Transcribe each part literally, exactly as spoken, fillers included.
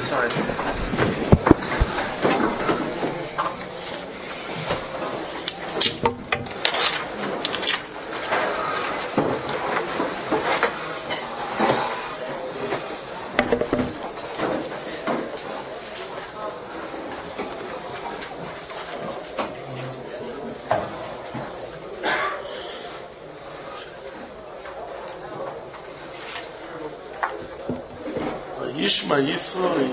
side. Yishma Yisrael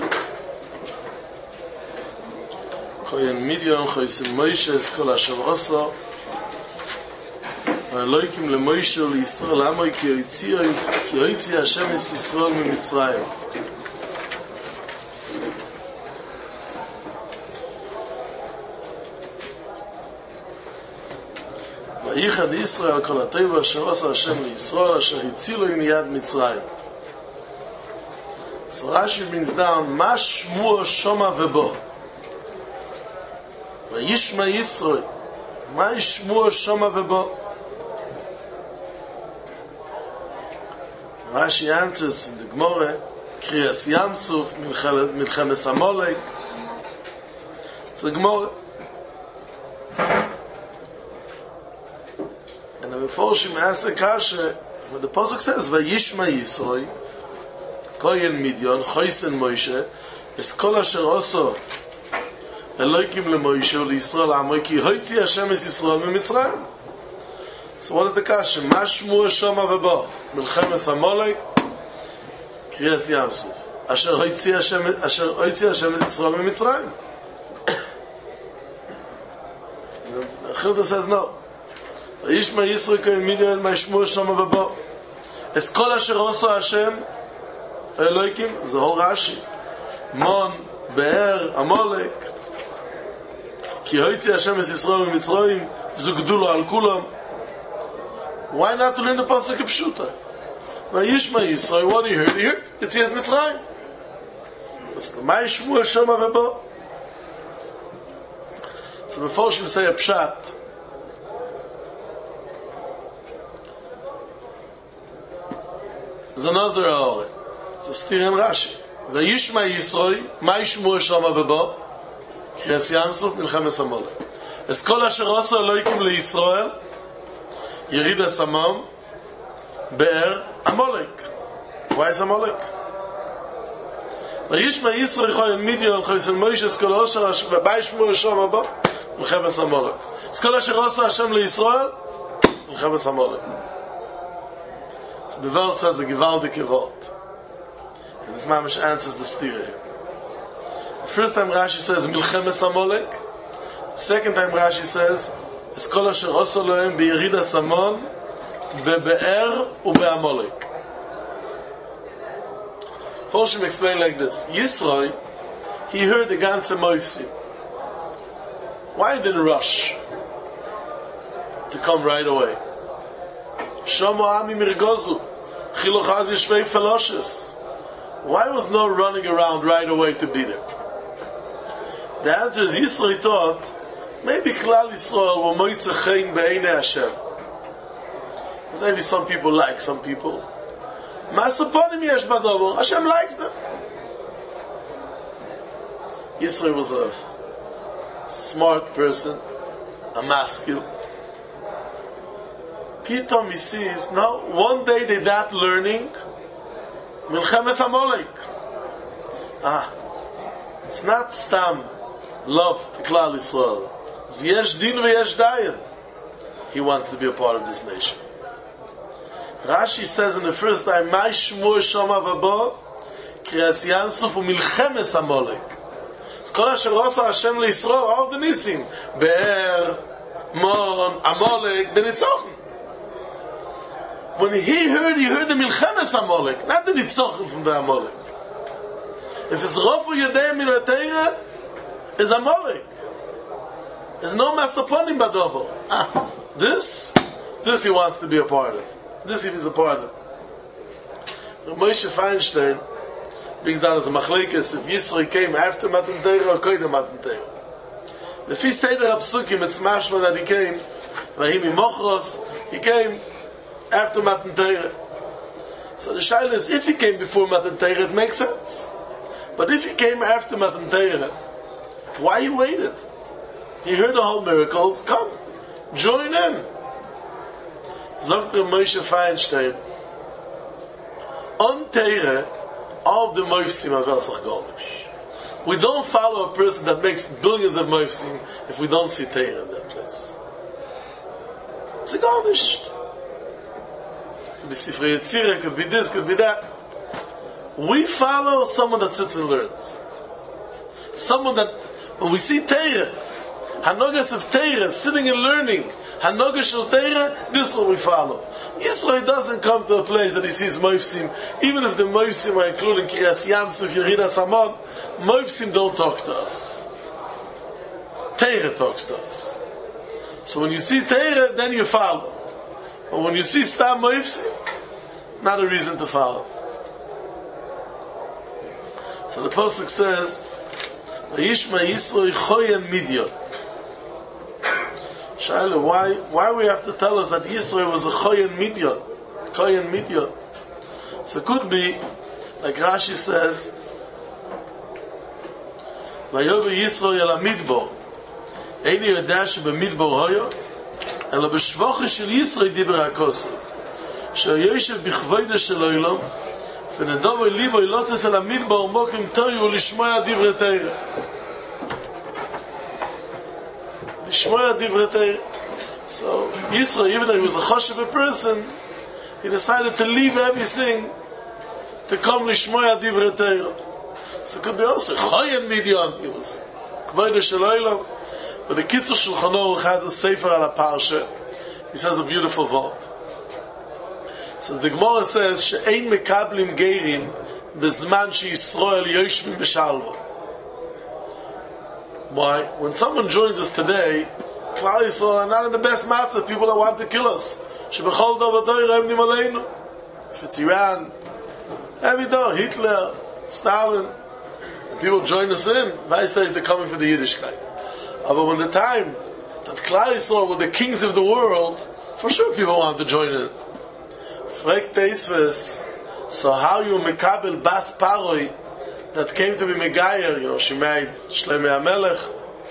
Koyen Midian Choysen Moshe Eskol Asher Osa V'Elokim LeMoshe LeYisrael Amoy Ki Yotzio Ki Yotzi Hashem Es Yisrael MiMitzrayim Vayichad Yisrael Kol HaTeva Asher Osa Hashem LeYisrael Asher Hitzilo Miyad Mitzrayim. So Rashi brings down Ma Shmuel Shoma Vebo Vayishma Yisroi Ma Shmuel Shoma Vebo. Rashi answers from the Gemara Kriyas Yamsuf Milchemes Amalek. It's the Gemara, and the Meforshim answer Kasha when the Pasuk says Vayishma Yisroi Koyen Midian, Choysen Moshe, Eskol Asher Oso, Elokim LeMoshe, LeYisrael Amoy, Ki Hoitzi Hashem Es Yisrael MiMitzrayim. So what is the kasha? Ma Shmuel Shoma Vebo, Milchemes Amalek, Kriyas Yamsuf, Asher Hoitzi Hashem, Asher Hoitzi Hashem Es Yisrael MiMitzrayim. The Chilta says no. Vayishma Yisrael Koyen Midian, Ma Shmuel Shoma Vebo, Eskol Asher Oso Hashem, Elokim, the whole Rashi. Mon, Be'er, Amalek. Ki Hoitzi Hashem Es Yisrael MiMitzrayim, Zugdulo Al Kulam. Why not to learn the Pasuk Pshuta? Vayishma Yisrael, what do you hear? You hear? It's Yez Mitzrayim. Ma Shmuel Shoma Vebo. So before she say a Pshat, Zanazar Ha'ore. It's a stir in Rashi. Vayishma Yisroi, Ma Shmuel Shoma Vebo, Kriyas Yamsuf Milchemes Amalek. Eskol Asher Oso Elokim LeYisrael, Yerida Samam, Be'er Amalek. Why is Amalek? Vayishma Yisroi Choyen Midian, Choysen Moshe, Eskol Asher Ma Shmuel Shoma Vebo, Milchemes Amalek. Eskol Asher Oso Hashem LeYisrael, Milchemes Amalek. So the world says a gewaltige Wort. And this mamish answers the stira. The first time Rashi says Milchemes Amalek. The second time Rashi says Eskol Asher Oso Lohem B'Yerida Samon Be'Be'er U'Be'Amalek. Forshim explained like this: Yisroi, he heard the ganze Moifsim. Why didn't rush to come right away? Shomo Ami Mirgozu Chilochaz Yishvei Feloshes. Why was no running around right away to be there? The answer is Yisroi thought maybe Klal Yisrael will moitze chein be'einei Hashem. Because maybe some people like some people. Masaponim yesh badover. Hashem likes them. Yisroi was a smart person, a masculine. Pitom he sees, no, one day they that learning Milchemes Amalek. Ah, it's not stam love to Klal Yisrael. Yesh din v'yesh dayan. He wants to be a part of this nation. Rashi says in the first time, Ma Shmuel Shoma Vebo, Kriyas Yamsuf u'Milchemes Amalek. It's Kol Asher Oso Hashem LeYisrael, all the Nisim. Be'er, Mon, Amalek, the Nitzochen. When he heard, he heard the Milchemes Amalek, not the Nitzochen from the Amalek. If it's Rofu Yedei Min HaTeira, is Amalek. There's no Masaponim Badovo. Ah, this, this he wants to be a part of. This he is a part of. Moshe Feinstein brings down as a machlekes if Yisroi came after Matan Torah or koydem Matan Torah. The Fi Seder HaPsukim, it's mashma that he came, Vahimi Mochros, he came after Matan Torah. So the shaila is, if he came before Matan Torah, it makes sense. But if he came after Matan Torah, why he waited? He heard the whole miracles. Come, join in. Sagt der Moshe Feinstein, on Torah, all of the Mofsim are Velzach Golish. We don't follow a person that makes billions of Mofsim if we don't see Torah in that place. It's a Golish. Could be Sifrei Yetzirah, could be this, could be that. We follow someone that sits and learns. Someone that, when we see Torah, Hanogas of Torah, sitting and learning, Hanogas of Torah, this is what we follow. Yisrael doesn't come to a place that he sees Moifsim, even if the Moifsim are including Kiryas Yamsuf, Yerida Samon, Moifsim don't talk to us. Torah talks to us. So when you see Torah, then you follow. But when you see Stam Moifsim, not a reason to follow. So the Pasuk says, Vayishma Yisrael Choyen Midyon. Shaila, why why we have to tell us that Yisrael was a Choyen Midyon? Choyen Midyon. So it could be, like Rashi says, Vayover Yisrael el Midbar. Eini yodea shebemidbar hoyo, ela b'shvocha shel Yisrael diber hakosav. She'yoshev b'chvoida shel olam, v'nedovo libo ilotzes el Midbar mokim toyu lishmoya divrei Torah. So Yisrael, even though he was a choshev person, he decided to leave everything to come lishmoya divrei Torah. So it could be also Choyen Midyon. He was Kvoida Shel Olam. But the Kitzur Shulchan Aruch has a sefer al parsha. He says a beautiful word. So the Gemara says she'ein mekablim geirim bezman sheYisrael yoshvim b'shalva. Why? When someone joins us today, Klal Yisrael are not in the best matzah. People that want to kill us. Shebechol dor v'dor evnim aleinu. If it's Iran, every door, Hitler, Stalin, people join us in. Vice days they're coming for the Yiddishkeit. But when the time that Klal Yisrael were the kings of the world, for sure people want to join in. Frek Teisves, so how you mekabel Bas Paroi that came to be Megayer, you know, she married Shlomo HaMelech.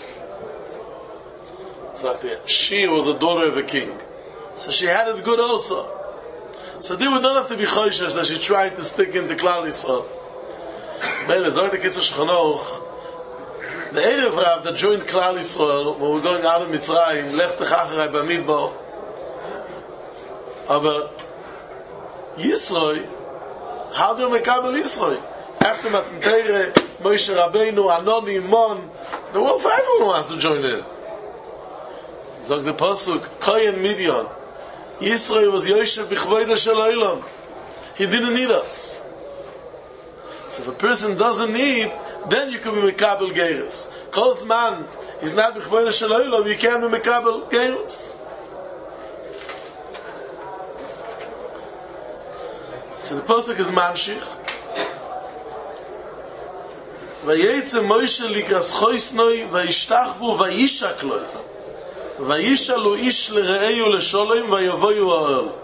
Exactly. She was a daughter of a king. So she had it good also. So they would not have to be choishes that she tried to stick into Klal Yisrael. Bele, Zohar the Kitzur Shulchan Aruch, the Erev Rav that joined Klal Yisrael when we were going out of Mitzrayim, Lech Techacharei Bamidbar. Aber Yisrael, how do you make Kabel Yisrael? After Matan Torah, Moshe Rabbeinu, Anoni, Mon, the world for everyone wants to join in. Zog the Pasuk, Choyen Midyon. Yisrael was Yoshev B'chvoida Shel Olam. He didn't need us. So if a person doesn't need, then you can be Mekabel Geiros. Kol man is not B'chvoida Shel Olam, you can't be Mekabel Geiros. So the Pasuk is Mamshich. Vayetze Moshe likras choisnoi vayishtachvu vayishakloi vayishalu ish lere'eyu lesholem vayavoyu ha'ol.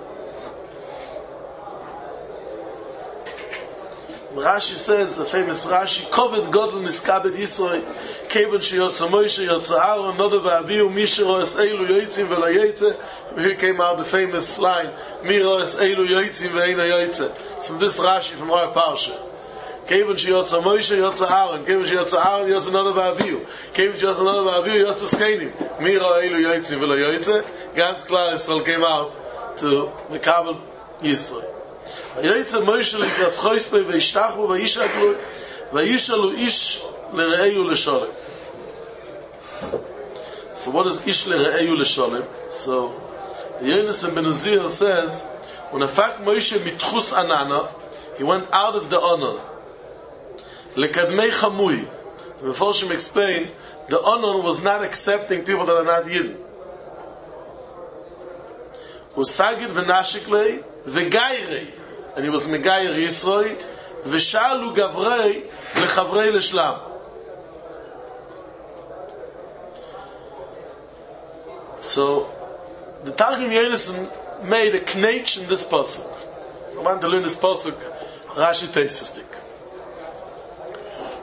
Rashi says, the famous Rashi, Koved Godel niskabed Yisroi keben sheyotza Moshe yotza Aaron noda v'aviu mishero es eilu yoitzim v'lo yoitze. From here came out the famous line, Miro es eilu yoitzim v'eina yoitze. It's from this Rashi from our parsha. Kevin sheyotza Moshe yotza Aaron, Kevin sheyotza Aaron yotza noda v'aviu, Kevin sheyotza noda v'aviu yotza skenim. Miro eilu yoitzim v'lo yoitze. Ganz Klal Yisrael came out to the Kabel Yisroi. Vayetze Moshe likras choisnoi vayishtachu vayishaklu vayishalu ish lere'eyu lesholem. So what is ish lere'eyu lesholem? So the Yonasan ben Uzziel says, when a fact Moshe mitchus anana, he went out of the honor. Lekadmei chamui. The Mefarshim explained, the honor was not accepting people that are not Yidden. Usagid v'nashiklei v'gayrei. And he was Megayer Yisroi, v'shalu gavrei lechavrei leshlam. So, the Targum Yonasan made a knetch in this pasuk. I want to learn this pasuk, Rashi Teisvestik.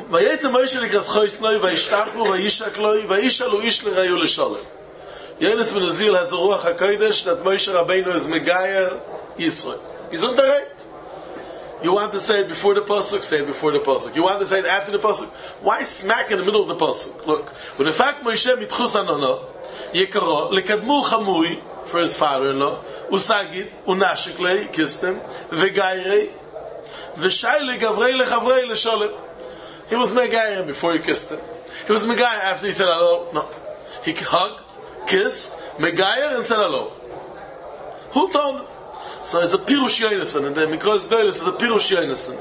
Vayetze Moshe likras choisnoi, vayishtachu, vayishakloi, vayishalu ish l'rayu l'sholem. Yonis ben Uzziel has the Ruach HaKodesh that Moshe Rabbeinu is Megayer Yisrael. He's on the right. You want to say it before the pasuk, say it before the pasuk. You want to say it after the pasuk. Why smack in the middle of the pasuk? Look, when in fact Moshe mitchus anono, yekaro lekadmu chamui for his father-in-law, usagid unashik lei kissed him, vegayrei, v'shay legavrei lechavrei lesholem. He was Megayer before he kissed him. He was Megayer after he said hello. No, he hugged, kissed, Megayer, and said hello. Who told him? So it's a Pirush Yonason, and then because Doilis is a Pirush Yonason.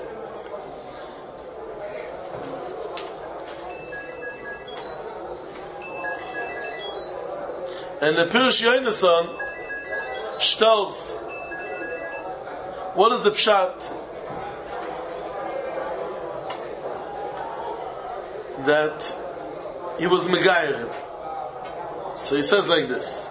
And the Pirush Yonason tells what is the pshat that he was Megayer. So he says like this.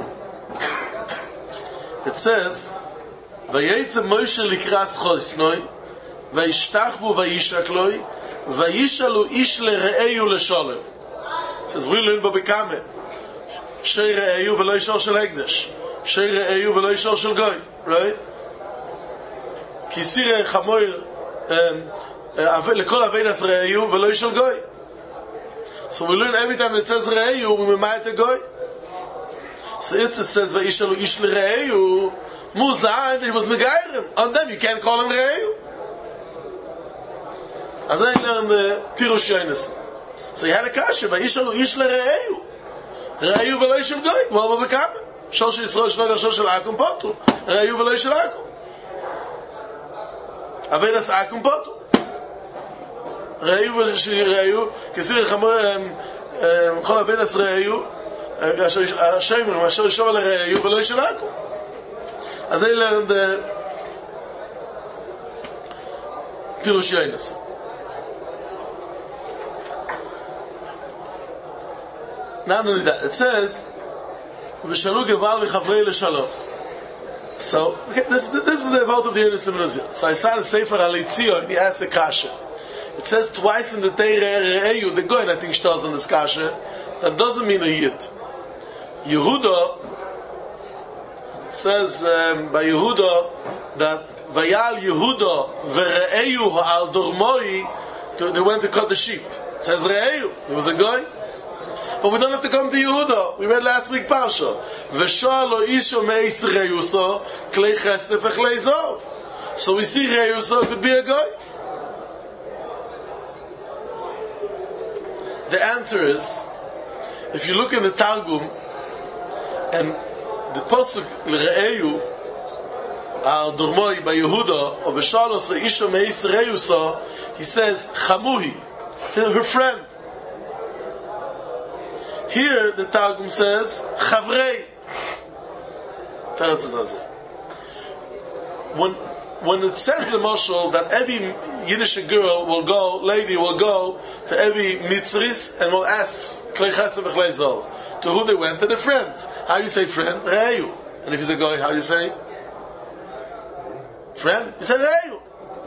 It says, Vayetze Moshe likras choisnoi, vayishtachvu vayishakloi, vayishalu ish l're'eyu l'sholem. It says, we learn b'bekame. Shei re'eyu v'lo yishol shel hekdesh. Shei re'eyu v'lo yishol shel goy. Right? Kisire chamoir, lekol avenas re'eyu v'lo yishol goy. So we learn every time it says re'eyu, we might the goy. So it says vayishalu ish l're'eyu, Muzah, he was Megayrim. On them, you can't call him Re'eyu. As I learned the Pirush Yonason. So he had a kasha, Vayishalu ish l'Re'eyu. Re'eyu v'lo yishel goy. Well, we'll become it. Shol shel Yisrael shnoga shol shel Akum potu. Re'eyu v'lo yishel Akum. Avenas Akum potu. Re'eyu v'lo yishel Re'eyu. Kisir chamor, chol Avenas Re'eyu. Hashem, Masher yishov al Re'eyu v'lo yishel Akum. As I learned the Pirush Yonason. Not only that, it says, "V'shalu geval v'chavrei l'shalom." So, okay, this, this is the vote of the Yonason ben Uzziel. So I saw the Sefer Aleitzion, and he asked the kasha. It says twice in the Teire Re'eyu, the Goyen, I think, tells on this kasha. That doesn't mean a Yid. Yehuda says um, by Yehuda that Vayal Yehuda v'Re'eyu al Dormoi, they went to cut the sheep. It says Re'eyu, he was a guy. But we don't have to come to Yehuda. We read last week Parsha. V'shal lo isho meis Reyuso klei chesef echlei zov. So we see Reyuso could be a guy. The answer is, if you look in the Targum and the pasuk l'Re'eyu al Dormoi by Yehuda or v'shalos isha meis Reyuso, he says Chamuhi, her friend. Here the Targum says Chavrei. When when it says the Mashal that every Yiddish girl will go, lady will go to every Mitzris and will ask Klei Chesed v'Klei Zov. To who they went? To the friends. How you say friend? Re'eyu. And if he's a guy, how you say? Friend? You say Re'eyu.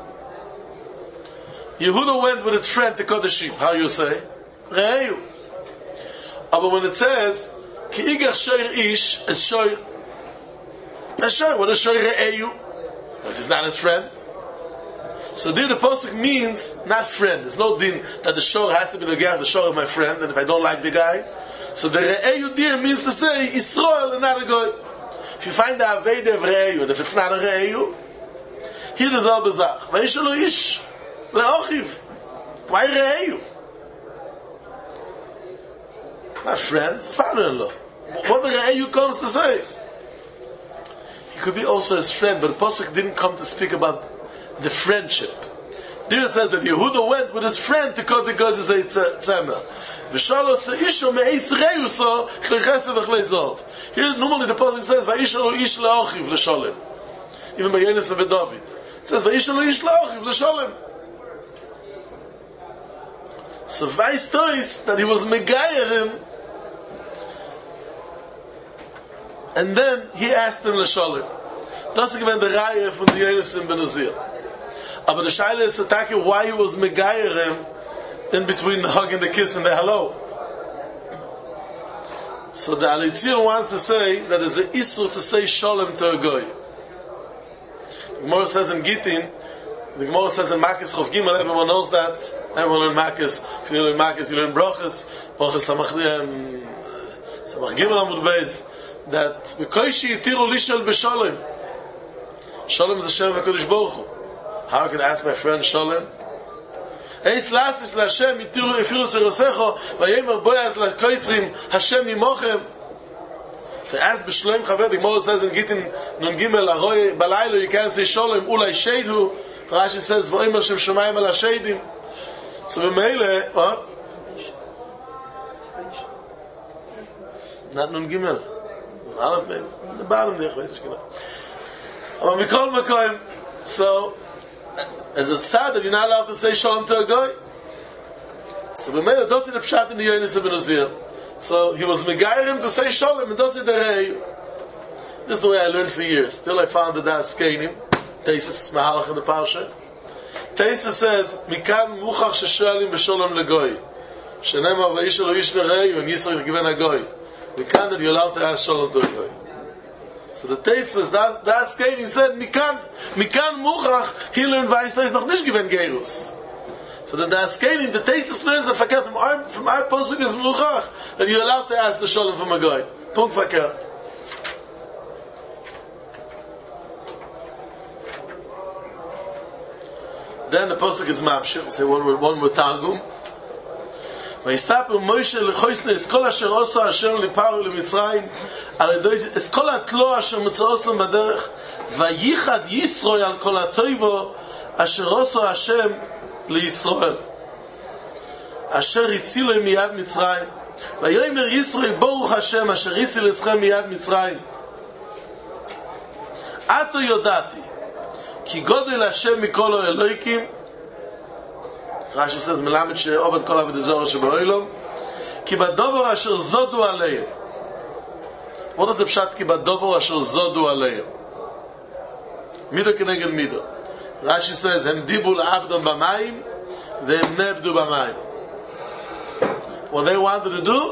Yehuda went with his friend to cut the sheep. How you say? Re'eyu. But when it says Ki igach shoyer ish, is shoyer. Is shoyer. What is shoyer Re'eyu? If he's not his friend. So there the pasuk means not friend. There's no din that the shor has to be the guy, the shor of my friend, and if I don't like the guy. So the Re'eyu there means to say Yisrael and not a guy. If you find the Aveda of Re'eyu, and if it's not a Re'eyu, here is al bezach. Vayishalu ish le'ochiv. Why Re'eyu? Not friends, father-in-law. What the Re'eyu comes to say? He could be also his friend, but the pasuk didn't come to speak about the friendship. There it says that Yehuda went with his friend to cut the guys and say tzemel. V'shalos isho me'is reyuso klei chesed v'klei zov. Here normally the pasuk says va'ishalu ish le'ochiv l'sholem. Even by Yonason and David, it says va'ishalu ish le'ochiv l'sholem. So Vais tois that he was megayer him, and then he asked him l'sholem. Das ist gewesen der Reihe von the Yonason ben Uzziel. Aber the shaila is attacking why he was megayer him in between the hug and the kiss and the hello. So the Alitzir wants to say that there's an issur to say shalom to a goy. The Gemara says in Gittin, the Gemara says in Makis Chof Gimel, everyone knows that. Everyone in Makis, if you learn Makis, you learn Brochus, Brochus Samach Gimel Amud Beis, that B'koishi yitiru lishal b'shalom. Shalom is Hashem v'Kodesh Baruch Hu. How can I ask my friend shalom? Eis lastis l'Hashem yitiru efiru serosecho v'yemer boyaz l'koitzrim Hashem imochem. They ask b'shalom chaver, the Gemara says in Gittin Nun Gimel, Aroi balaylo, you can't say shalom, ulai sheidu. Rashi says v'omer shem shomayim al hasheidim. So b'meile, what? Not Nun Gimel. Aleph maybe. The bottom there, but Mikol Makoim. So, as a tzad, you're not allowed to say shalom to a guy. So we made a dosi the pshat in the Yonis of Benazir. So he was megayrim to say shalom and dosi the rei. This is the way I learned for years. Till I found the das keinim. Teisus mahalach in the parsha. Teisus says, Mikan muchach sheshalim b'shalom legoy. Shenema v'isha lo ish l'rei v'm yisro yirgiven hagoy. Mikan that you're allowed to ask shalom to a goy. So the Teisus, that das keinim said, Mikan, Mikan muchach, he learned weiß, da ist noch nicht given gerus. So the das keinim, the Teisus learns that verkehrt from our, from our posuk is muchach, that you're allowed to ask the shalom from a goy. Punkt verkehrt. Then the posuk is mamshich. We say one more, one more targum. ויספר מוישה לחויסנה את כל אשר עשו השם לפרעה ולמצרים על ידי את כל התלוע אשר מצאוסם בדרך וייחד ישראל על כל הטויבו אשר עשו השם לישראל אשר הצילו מיד מצרים ויאמר ישראל ברוך השם אשר הציל אתכם מיד מצרים עתה יודעתי כי גודל השם מכל האלוהיקים. Rashi says, "Melamed she'ovad kol avodah zarah shebe'olam, ki badover asher zodu aleim." What is the pshat ki badover asher zodu aleim? Mido keneged mido. Rashi says, "Hem dibu la'abdon b'mayim, ve'hem nebdu b'mayim." What they wanted to do,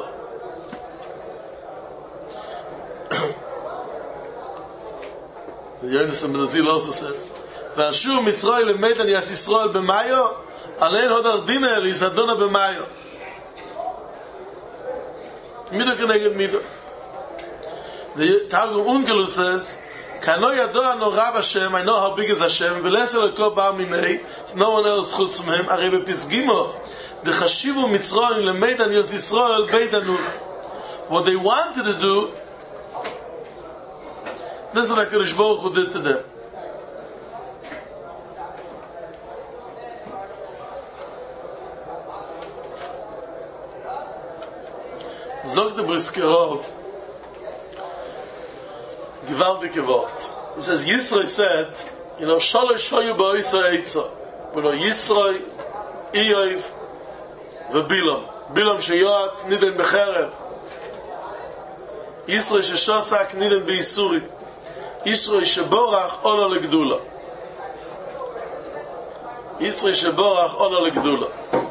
the Yonis of Benazil also says, "V'ashu Mitzrayim le'meidan yas Yisrael b'mayo." Allein hodar dina is adona b'mayo. Mido keneged mido. The Targum Unkelus says, "Kano yado no Rav Hashem, I know how big is Hashem, v'lesel lekol bar minei, no one else chutz from him. Arei bepizgimo, the chashivu Mitzrayim lemeidan yos Yisrael beidanu." What they wanted to do, this is what HaKadosh Baruch Hu did to them. Zog the Briskerov, gewaltige Wort. He says, Yisro said, you know, Shalosh hoyu ba'isa eitza. You know, Yisro, Iyov, v'Bilam. Bilam sheyoatz, niden b'cherev. Yisro sheshosak, niden b'Yisurim. Yisro sheborach, ono legdula. Yisro sheborach, ono legdula.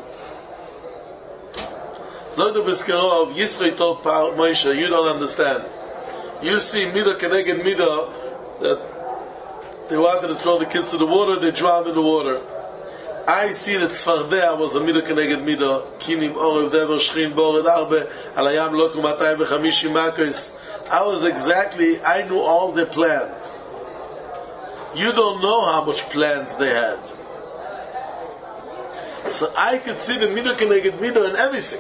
Zog the Briskerov, Yisro told Moshe, you don't understand. You see Midah keneged Midah, that they wanted to throw the kids to the water, they drowned in the water. I see that Tzfardea was a Midah keneged Midah, Kinim Orev Dever Shchin Bored Arbe, Alayam Loku Matay V'Chamishi Makos. I was exactly, I knew all their plans. You don't know how much plans they had. So I could see the Midah keneged Midah in everything.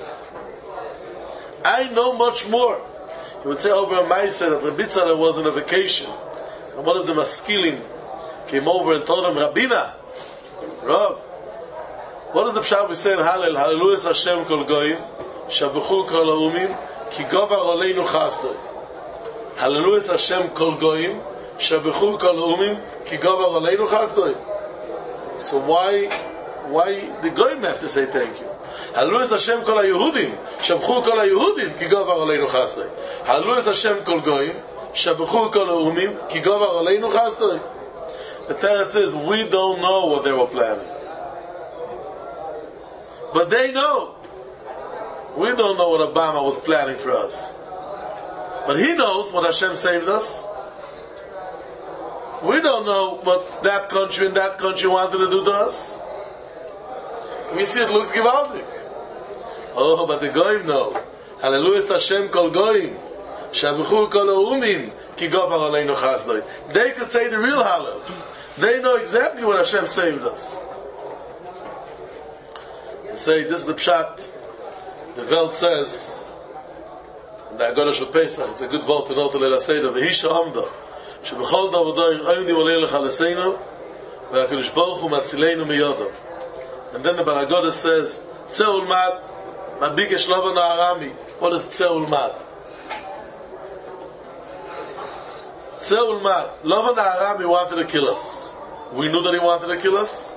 I know much more. He would say over a Maisa that Rabbi Tzara was on a vacation, and one of the maskilim came over and told him, Rabbina, Rav, what is the pshat we say in Hallel? Hallelujah Hashem kol goyim, shavuchu kol ha'umim, ki govar oleinu chastoi. Hallelujah Hashem kol goyim, shavuchu kol ha'umim, ki govar oleinu chastoi. So why, why the goyim have to say thank you? Hallelujah Hashem kol ha-Yehudim, shabchu kol ha-Yehudim, ki govar oleinu chastoi. Hallelujah Hashem kol goyim, shabchu kol ha-umim, ki govar oleinu chastoi. The Torah says, we don't know what they were planning. But they know. We don't know what Obama was planning for us. But he knows what Hashem saved us. We don't know what that country and that country wanted to do to us. We see it looks gewaltig. Oh, but the Goyim know. Hallelujah Hashem kol Goyim. Shabuchu kol Umim. Ki gofar aleinu chasdoi. They could say the real Hallel. They know exactly what Hashem saved us. They say, this is the Pshat. The Welt says, in the Agoda Shel Pesach, it's a good vote to know to Leila Seder, V'hisha Amda, Shebechol Davodoy, Oyim Divolei Lecha Leseinu, V'akadosh Baruch Hu Matzileinu Miyodam. And then the Baragoda says, Tzeul Mad, Mabikesh Lovan Arami. What is Tzeul Mad? Tzeul Mad. Lovan Arami wanted to kill us. We knew that he wanted to kill us.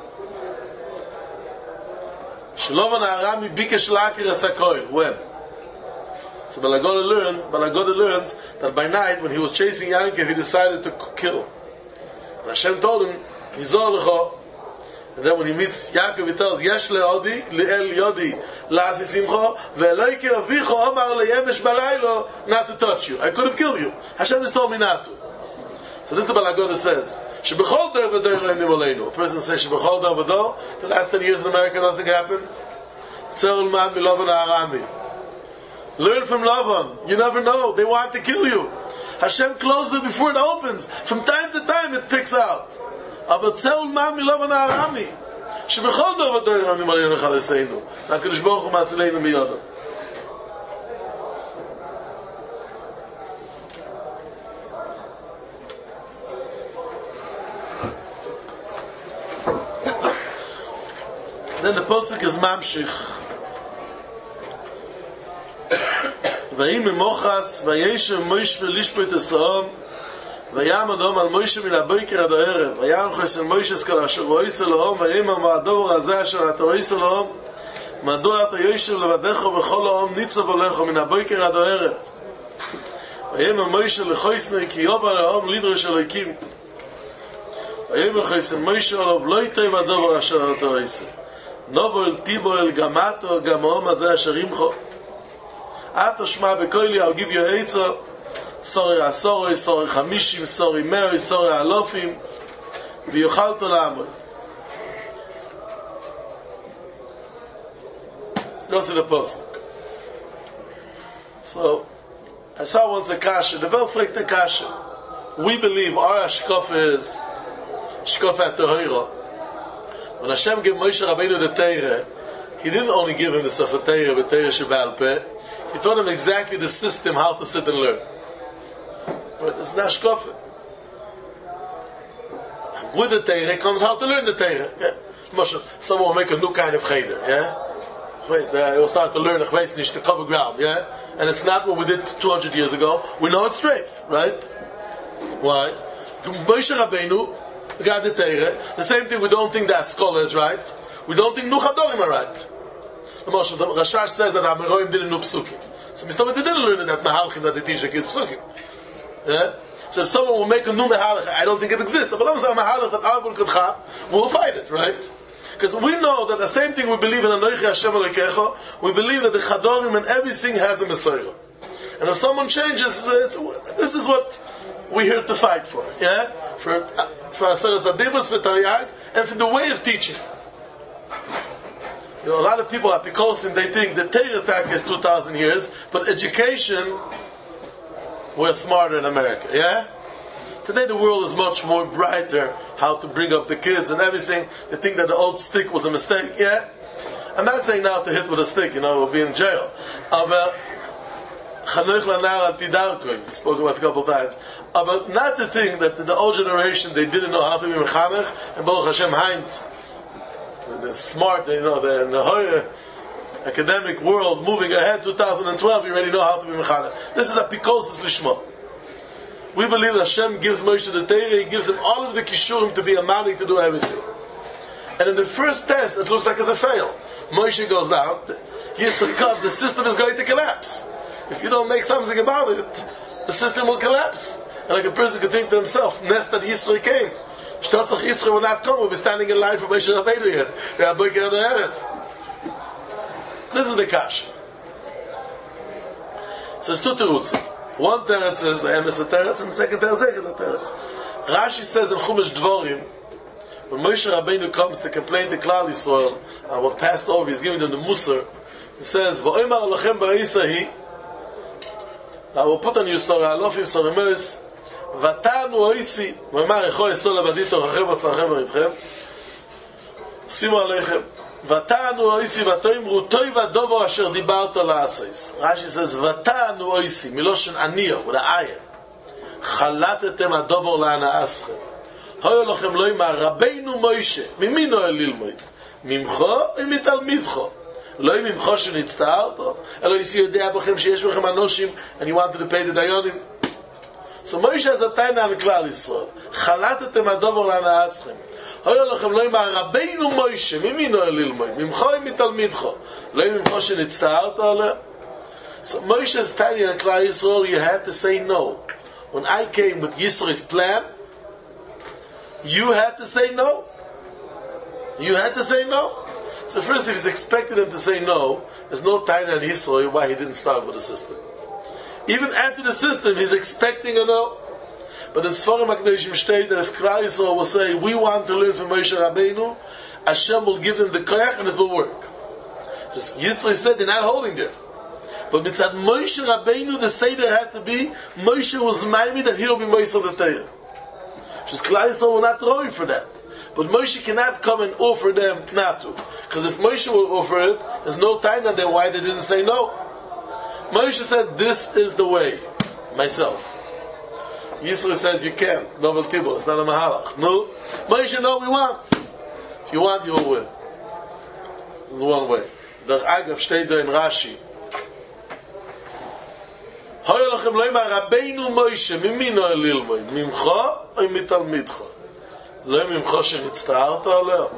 Shlovan Arami Bikesh Lakir Esakoil. When? So Balagoda learns, Balagoda learns that by night, when he was chasing Yankov, he decided to kill. And Hashem told him, Hizor Lecho. And then when he meets Yaakov, he tells, Yesh le'odi, le'el yodi, la'asi simcho, ve'eloi ki avicho omar le'yemesh balaylo, not to touch you. I could have killed you. Hashem has told me not to. So this is the Balagoda says, Shebechol der v'dor re'im imoleinu. A person says, Shebechol der v'dor, the last ten years in America nothing happened. Tzeul mad milovan ha'arami. Learn from Lavan. You never know. They want to kill you. Hashem closes it before it opens. From time to time it picks out. Aber Tzeul mad milovan ha'arami. Shebechol der v'dor re'im imoleinu chaleseinu. HaKadosh Baruch Hu matzileinu miyodam. Then the posuk is mamshich. Vayim mochas vayeshem Moshe lishpot esaom vayam adom al Moshe min haboker ad ha'erev vayam chesed Moshe kol asher rois Elohim vayim ma'ador hazeh asher ata rois Elohim mado ata yoshev levadecho v'chol ha'om nitzav alecho min haboker ad ha'erev vayim Moshe lechoisnei ki yovar ha'om lidrosh Elokim vayim chesed Moshe olav lo yitay v'ador asher ata rois Novo el tibo el gamato gamom hazeh asher imcho Ato shma bekoili, I'll give you a eitzah. Sorry asori, sorry chamishim, sorry meri, sorry alofim. V'yochalto la'amoy. Go to the posuk. So, I saw once a kasha, the Welt fragt a kasha. We believe our ashkof is shkof at Torah. When Hashem gave Moshe Rabbeinu the Torah, He didn't only give him the Sefer Torah, but Torah Sheba'al Peh. He taught him exactly the system how to sit and learn. But it's not shkof. With the Torah comes how to learn the Torah. Yeah. Someone will make a new kind of cheder. Yeah. He will start to learn to cover ground. Yeah. And it's not what we did two hundred years ago. We know it's straight, right? Why? Moshe Rabbeinu got the Torah. The same thing. We don't think that scholar is right. We don't think Nuchadorim are right. The Rashash says that Ameroim didn't know Psukim. So Mister they didn't learn that Mahalchim that the teacher gives Psukim. Yeah? So if someone will make a new Mahalch, I don't think it exists. But let's say a Mahalch that Avul Kedcha, we'll fight it, right? Because we know that the same thing we believe in Anoichi Hashem Elokecho, we believe that the Chadorim and everything has a Messiah. And if someone changes, it's, this is what we're here to fight for. Yeah? For for Aseres Adibas, for Taryag, and for the way of teaching. You know, a lot of people at Pikosin, they think the Torah attack is two thousand years, but education, we're smarter in America, yeah? Today the world is much more brighter, how to bring up the kids and everything. They think that the old stick was a mistake, yeah? I'm not saying now to hit with a stick, you know, we'll be in jail. Aber, Chanoich lanar al pidarkoi, we spoke about it a couple of times. But not to think that the old generation, they didn't know how to be mechanech, and Baruch Hashem Heint, the smart, you know, the, the higher academic world moving ahead, two thousand twelve, you already know how to be mechanech. This is a pikosis lishma. We believe that Hashem gives Moshe the Torah, He gives him all of the kishurim to be a mani to do everything. And in the first test, it looks like it's a fail. Moshe goes down, Yisrael, the system is going to collapse. If you don't make something about it, the system will collapse. And like a person could think to himself, nest that Yisrael came. Shtotzach Yisrael will not come, we'll be standing in line for Moshe Rabbeinu here. This is the kasha. So it's two terutzim. One teretz is emes a teretz, and the second teretz is a teretz. Rashi says in Chumash Dvorim, when Moshe Rabbeinu comes to complain to Klal Yisrael and what passed over, he's giving them the Musar. He says, "V'oimar alochem ba'Isahi." I will put on you sorry, alofim sorry meis. V'tanu oisi, v'oimar echo esol abadito rachem v'sachem v'rivchem. Simu aleichem. V'tanu oisi v'toimru toiv adovo asher dibarto la'aseis. Rashi says, "V'tanu oisi," miloshen aniyo, with an iron. Chalatetem adovo la'ana'aschem. Hoyo lochem loimar Rabbeinu Moshe, mimino el lilmoid. Mimcho imitalmidcho. לא אם ממך שנצטערת, אלא אם יודע בכם שיש בכם אנושים, and you wanted to pay the dayanim. So Moshe has a taina on Klal Yisrael. חלטתם הדובר להנאסכם. היה לכם לא אם רבינו מוישה, ממינו אל ללמוד, ממך אם מתלמידך, לא אם ממך שנצטערת עליה. So Moshe's taina on Klal Yisrael, you had to say no. When I came with Yisro's plan, you had to say no. You had to say no. So first, if he's expected him to say no, there's no time in history why he didn't start with the system. Even after the system, he's expecting a no. But in Sforim HaKadoshim state that if Klal Yisrael will say, we want to learn from Moshe Rabbeinu, Hashem will give them the koyach and it will work. Just Yisrael said they're not holding there. But mitzad Moshe Rabbeinu, the Seder had to be, Moshe was maimi that he'll be Moshe of the Torah. Just Klal Yisrael will not throw him for that. But Moshe cannot come and offer them not to. Because if Moshe will offer it, there's no time on there why they didn't say no. Moshe said, this is the way, myself. Yisrael says, you can't. Novel Tibur, it's not a mahalach. No. Moshe, no, we want. If you want, you will win. This is one way. Derech Agav, steht there in Rashi. Hoy lachem lo ima Rabbeinu Moshe, mimino el lilmod, mimcha or mitalmidcha. Lo mimcha shenitzta'arta aleh.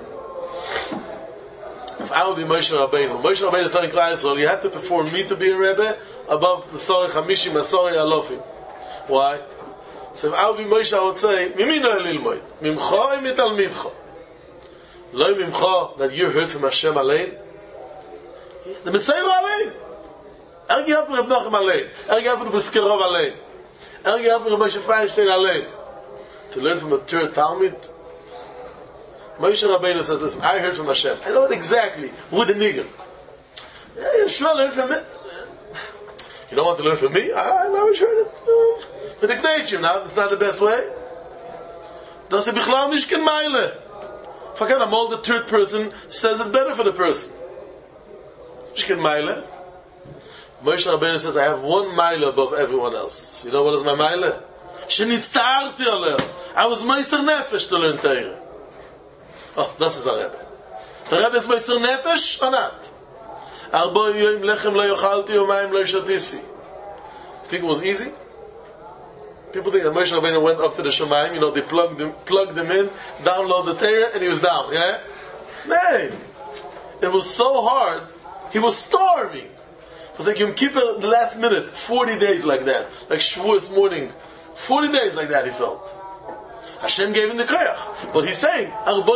If I would be Moshe Rabbeinu, Moshe Rabbeinu is telling Klal Yisrael, you have to perform me to be a Rebbe above the Sorei Chamishim and Sorei Alofim. Why? So if I would be Moshe, I would say, Mimino elilmoid, Mimcha im mitalmidcha. Lo mimcha, that you heard from Hashem alein. The Messiah alein. Er gehabt mit Reb Nachum alein. Er gehabt mit Briskerov alein. Er gehabt mit Moshe Feinstein alein. To learn from a third Talmud, Moshe Rabbeinu says, listen, I heard from Hashem. I know it exactly. With the nigger. Yeah, sure, learn from me. You don't want to learn from me? I, I've always heard it. But ignite you now. It's not the best way. Das ist bichlal nicht kein Meile. Forget, I'm all the third person says it better for the person. Nicht kein Meile. Moshe Rabbeinu says, I have one Meile above everyone else. You know what is my Meile? Shenitzta'arti aleh. I was Meister Nefesh to learn Torah. Oh, das ist a Rebbe. The Rebbe is Meister Nefesh or not? Arba yoim lechem lo yochalti yomayim lo yishatisi. You think it was easy? People think that Moshe Rabbeinu went up to the Shemayim, you know, they plugged him, plugged him in, download the Torah, and he was down, yeah? No. It was so hard, he was starving. It was like Yom Kippur, the last minute, forty days like that. Like Shavuos morning, forty days like that he felt. Hashem gave him the koyach. But he's saying,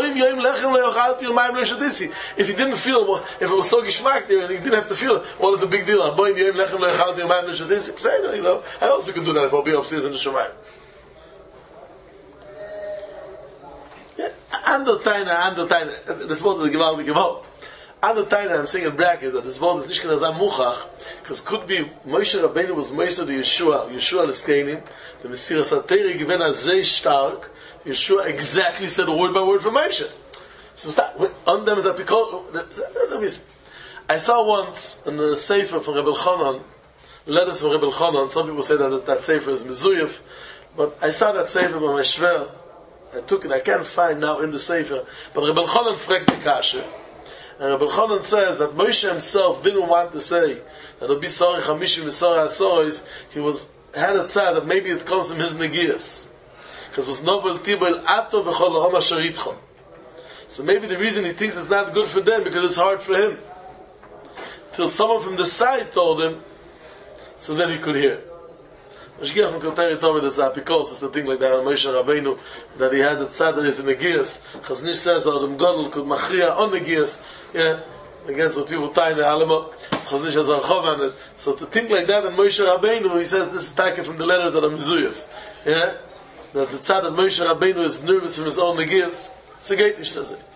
if he didn't feel, if it was so geschmack there and he didn't have to feel it, what is the big deal? You know, I also can do that if I'll be upstairs in the Shemayim. Yeah, and the taina, and the taina, this word is the gewaltige gewalt. And the taina, I'm saying in brackets that this word is nicht kana zam muchach, because could be Moshe Rabbeinu was Moshe the Yeshua, Yeshua l'skenim, the Mesiras HaTorah given as sehr stark. Yeshua exactly said word by word from Moshe. So start on them is that because I saw once in the Sefer from Rebbe Elchanan, letters from Rebbe Elchanan. Some people say that that, that Sefer is Mezuyef, but I saw that Sefer by my Shver. I took it. I can't find now in the Sefer, but Rebbe Elchanan fragt the kasha, and Rebbe Elchanan says that Moshe himself didn't want to say that it'll be Sorei Chamishim and Sorei Asoros. He was had a tzad that maybe it comes from his negias. Because was novel tibel ato v'chol ha'om asher yitchon. So maybe the reason he thinks it's not good for them because it's hard for him. Till someone from the side told him, so then he could hear. Mashgiach from Kotari told me that's apikosos, the thing like that on Moshe Rabbeinu, that he has the tzad that is in the gears. Chaznish says that Adam Gadol could machriya on the gears. Yeah, against what people tie in the Alamo. So to think like that, and Moshe Rabbeinu, he says this is taken from the letters that are Mizuyef. Yeah? That the tzad that Moshe Rabbeinu is nervous from his own negias. It's a gate nicht das.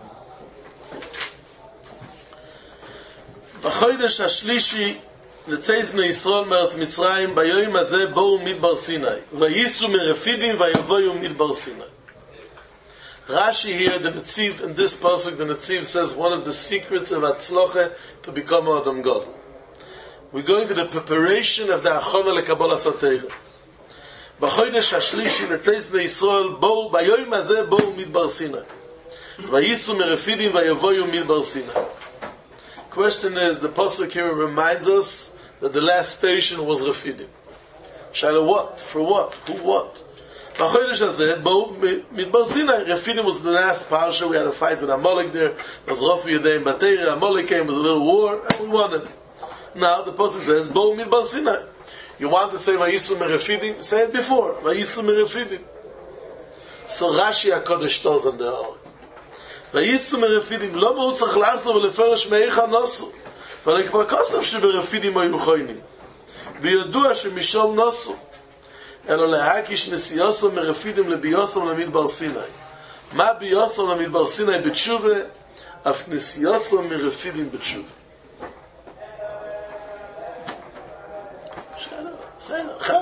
בחודש השלישי לצייס בני ישראל מארץ מצרים ביום הזה בואו מדבר סיני וייסו מרפידים ויבואו מדבר סיני. Rashi here, the Netziv, in this pasuk, the Netziv says one of the secrets of Atzloche to become Adam God. We're going to the preparation of the Achona lekabbalas HaTorah. בחודש השלישי לצייס בני ישראל בואו ביום הזה בואו מדבר סיני וייסו מרפידים ויבואו מדבר סיני. Question is, the pasuk here reminds us that the last station was Refidim. Shaila, what? For what? Who what? B'chodesh hazeh, bo midbar Sinai. Refidim was the last parsha. We had a fight with Amalek there. There was Rafi Yedeim Batera. Amalek came, was a little war, and we won it. Now the pasuk says, bo midbar Sinai. You want to say Vayisu merefidim? Say it before. Vayisu merefidim. So Rashi HaKodesh tells on the hour. וייסו מרפידים לא מאוד צריך לעשות ולפרש מאיך נוסו אבל כבר כוסף שברפידים היו חוינים וידוע שמשום נוסו אלא להקיש נסיוסו מרפידים לביוסם למדבר סיני מה ביוסם למדבר סיני בתשובה אף נסיוסו מרפידים בתשובה שאלה, בסדר, אחר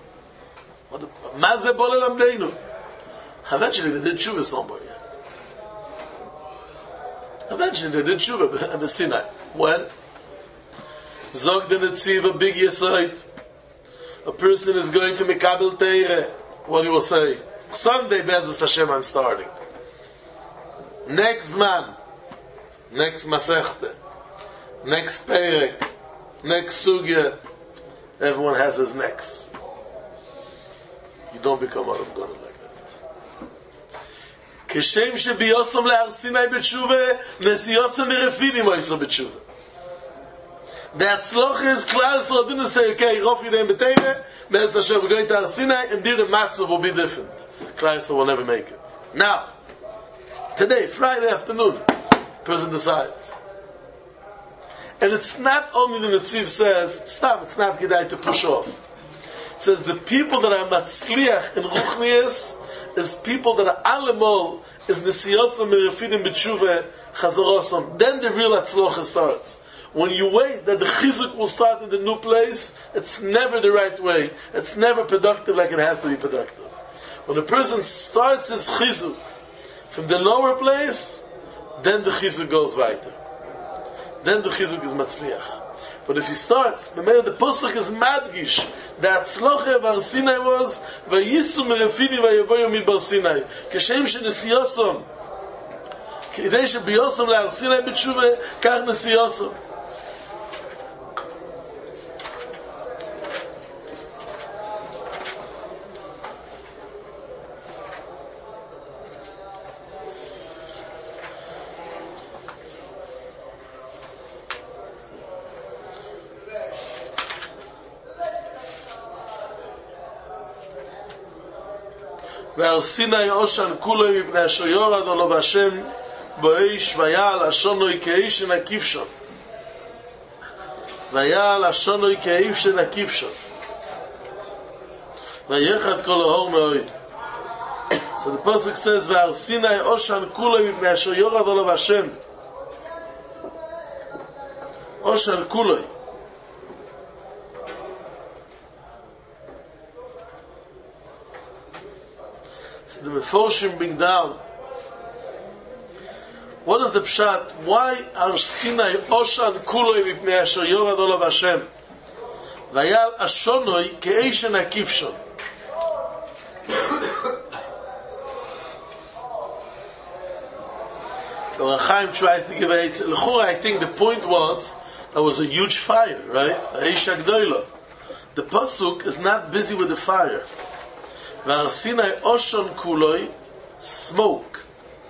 מה זה בוא ללמדנו? חבד שלי נדד תשובה סומבר Eventually they did tshuva in the Sinai. When? Zog the Netziv, a big yesod. A person is going to Mikabel Teire. What he will say? Sunday, Be'ezus Hashem, I'm starting. Next man. Next Masechte. Next Perek. Next Sugya. Everyone has his next. You don't become Adam Gadol like that. כשם שביוסם להר סיני בתשובה, נסיוסם מרפידים היסו בתשובה. The Atzloch is Klal Yisrael didn't say, okay, Rof Yidei B'Teire, Be'ez Hashem, we're going to Har Sinai, and there the matzah will be different. Klal Yisrael will never make it. Now, today, Friday afternoon, person decides. And it's not only the Netziv says, stop, it's not Kedai to push off. It says the people that are Matzliach in Ruchnias is people that are Alemol, is Nesiyosam Merefidim B'Tshuva Chazorosam. Then the real Atzlocha starts. When you wait that the Chizuk will start in the new place, it's never the right way. It's never productive like it has to be productive. When a person starts his Chizuk from the lower place, then the Chizuk goes weiter. Then the Chizuk is Matzliach. But if he starts, the Pasuk is Madgish. The Atzlocha of Har Sinai was Vayisu Merefidim Vayevoyu Midbar Sinai. Kashem shenesiyosam. כדי שביוסם להר סיני בתשובה, כך נסיוסם. והר סיני אושן כולו מפני אשר יורד עליו השם באש ויעל אשונוי כאיש נקיפשון ויעל אשונוי כאיש נקיפשון ויחד כל האור מאוד. So the pasuk says והר סיני אושן כולו מפני אשר יורד עליו השם אושן כולו. So the Meforshim bring down, what is the pshat? Why Har Sinai Oshan Kuloi Mipnei Asher Yorad Olav Hashem Vayal Ashonoi Ke'esh Nakifshon? The Rachaim tries to give a L'chura. I think the point was there was a huge fire, right? Eish Agdoila. The pasuk is not busy with the fire. Har Sinai Oshon Kuloi, smoke.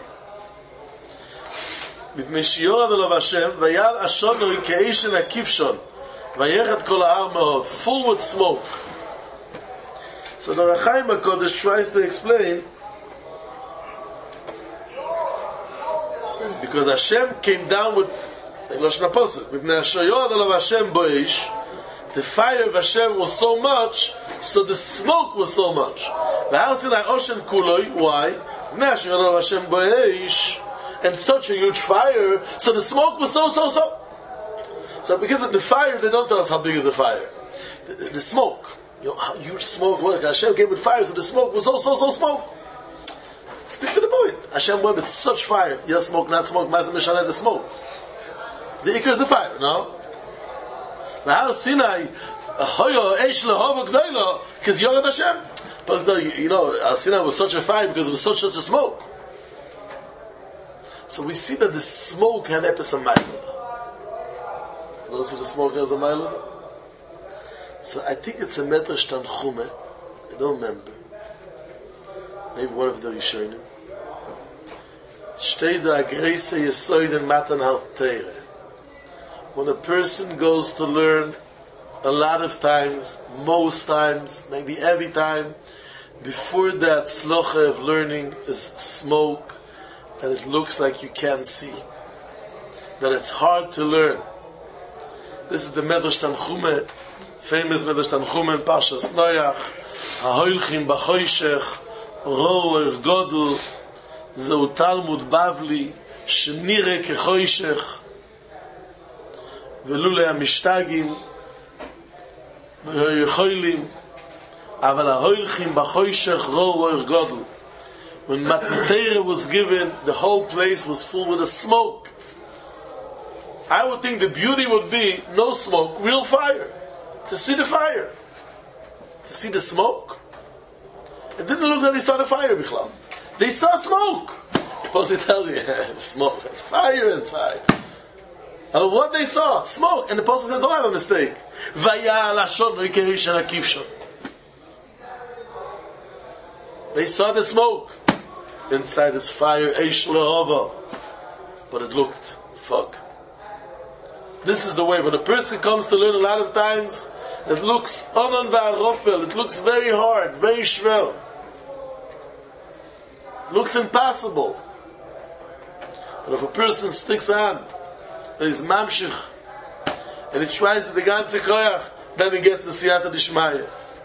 מפני שיורד עליו השם, ויעל אשונוי כאיש נקיפשון, ויחד כל ההר מאוד, full with smoke. So the Rachaim HaKodesh tries to explain, because Hashem came down with Lashon HaPosuk. Mipnei asher yored alav Hashem bo'esh, the fire of Hashem was so much, so the smoke was so much. V'har Sinai oshen kuloi, why? Mipnei asher yored alav Hashem bo'esh, and such a huge fire, so the smoke was so, so, so. So because of the fire, they don't tell us how big is the fire. The, the, the smoke, you know, how huge smoke was. Hashem gave it fire, so the smoke was so, so, so smoke. Speak to the point. Hashem went with such fire. Yes, smoke, not smoke. Mazim Mishaneh, the smoke. The ikar is the fire, no? The house Sinai, hoyo eish lehova gdoilo, because Yored Hashem. But no, you, you know, Sinai was such a fire because it was such such a smoke. So we see that the smoke had epis of ma'ilah. You know, so the smoke has a ma'ilah. So I think it's a medrash Tanchume. I don't remember. Maybe one of the Rishonim. Shtei da agreise yesoid in matan halteire. When a person goes to learn, a lot of times, most times, maybe every time, before that tzlocha of learning is smoke, that it looks like you can't see, that it's hard to learn. This is the Medrash Tanchume, famous Medrash Tanchume in Parshas Noach, Hahoilchim b'choshech, roer godel, zeu Talmud Bavli, shenire kechoshech, ולולא המשתגים יכולים אבל ההולכים בחושך רוע גדול. When Matan Torah was given, the whole place was full with a smoke. I would think the beauty would be no smoke, real fire, to see the fire, to see the smoke. It didn't look that they saw the fire, Bichlal. They saw smoke. Suppose they tell you, smoke, there's fire inside. But what they saw, smoke, and the Apostle said, don't have a mistake. They saw the smoke inside this fire, but it looked fog. This is the way when a person comes to learn. A lot of times it looks onan va'arofel, it looks very hard, very shvel, looks impossible. But if a person sticks on and he's mamshich, and he tries with the ganze koyach, then he gets the siyata dishmaya.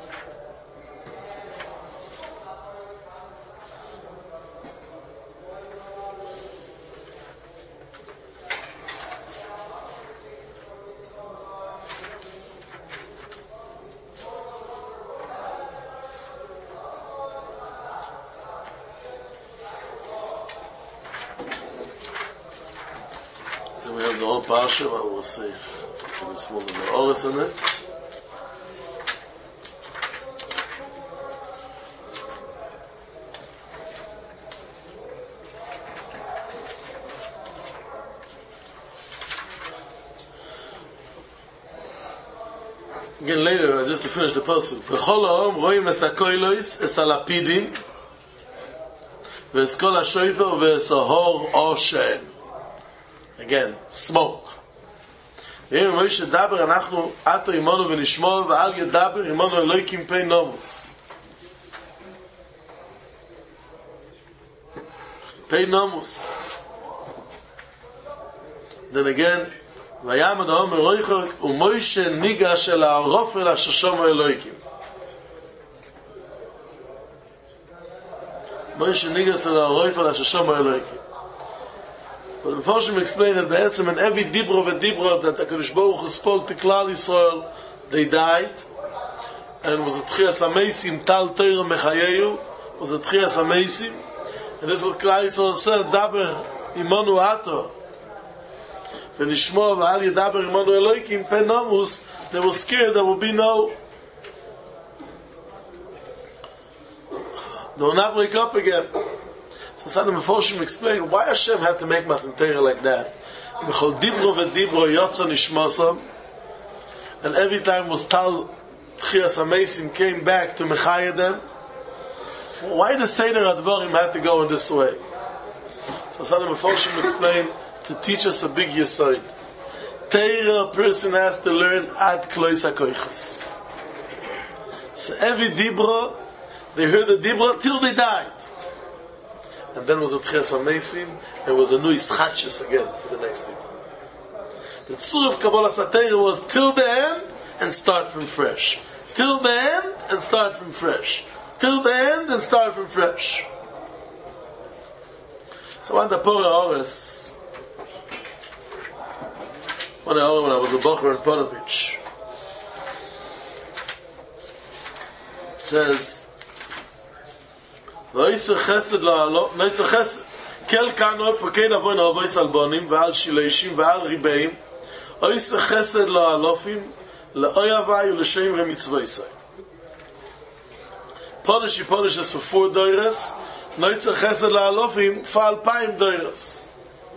We have the whole parsha, but we'll see. This one, the Oris in it. Again, later, just to finish the pasuk. V'chol ha'om roim es ha'koilois, es ha'lapidim, v'es kol ha'shoifer, v'es ha'hor oshen. Again, smoke. ואם מויש ידבר אנחנו עתו עמנו ונשמור ואל ידבר עמנו אלוהיקים פי נומוס. פי נומוס. Then again, ויעמד העומר רויחוק ומויש ניגש אל הערופל אשר שמו אלוהיקים. מויש ניגש אל הערופל אשר שמו אלוהיקים. But the Mephoshim explained that Be'etzim in every dibro v'dibro that HaKadosh Baruch Hu spoke to Klal Yisrael, they died, and it was a Tchias HaMeisim, Tal Teira Mechayeyu, was a Tchias HaMeisim, and this is what Klal Yisrael said, Daber Imanu Ato, v'nishmo v'al Yedaber Imanu Eloikim, Pen Nomus, they were scared there would be no, they will not wake up again. So some of the Mephoshim explained why Hashem had to make Matan Torah like that. B'chol dibro v'dibro yotza nishmasam, and every time was Tal Tchias HaMeisim came back to Mechaya them. Why the Seder HaDvarim had to go in this way? So some of the Mephoshim explained to teach us a big yesod. Torah, a person has to learn ad klois hakoiches. So every dibro, they heard the dibro till they died. And then was a Tchias HaMeisim, and was a new Ischatshis again for the next people. The tzur of Kabbalah Satira was till the end and start from fresh. Till the end and start from fresh. Till the end and start from fresh. So when the Pura Oris, when I when I was a Bocher in Ponovich, it says, "V'yisach chesed la'alo, v'yisach chesed kel kano pekei navoin ha'avois albonim v'al shileishim v'al ribeim, v'yisach chesed la'alofim la'oyavai u'l'shem remitzvoisai." Punish, he punishes for four doires. V'yisach chesed la'alofim for alpayim doires.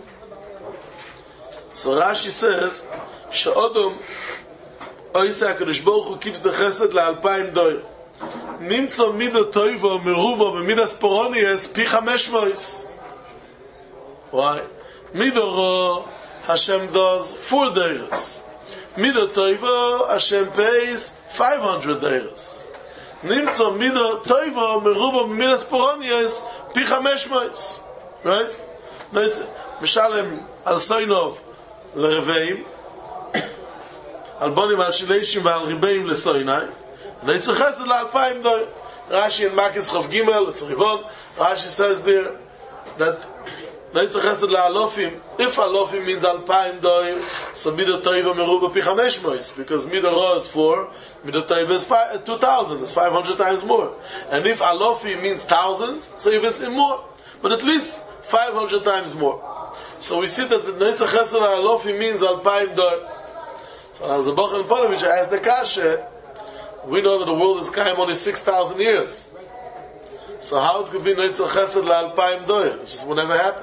So Rashi says, "She'odom oisei HaKadosh Baruch Hu keeps the chesed la'alpayim doir. Nimtzo mido toivo merubo b'midas poronies pi chamesh mois." Why? Mido ro Hashem does four doires. Mido toivo Hashem pays five hundred doires. Nimtzo mido toivo merubo b'midas poronies pi chamesh mois. Right? Mishalem al soinov lereveim, al bonim al shileishim v'al ribeim lesoinai. V'yitzach chesed la'alpayim doir. Rashi in Makis Chav Gimel, it's Rivon, Rashi says there that v'yitzach chesed la'alofim, if alofim means alpayim doir, so mido toiva meruba pi chamesh mois, because mido ro is four, mido toiva is five, two thousand, it's five hundred times more. And if alofim means thousands, so if it's in more, but at least five hundred times more. So we see that the v'yitzach chesed la'alofim means alpayim doir. So when I was a Bocher in Ponovich, I asked the Kasha, we know that the world is kaim only six thousand years. So how it could be V'yitzach chesed la'alpayim doir? It just will never happen.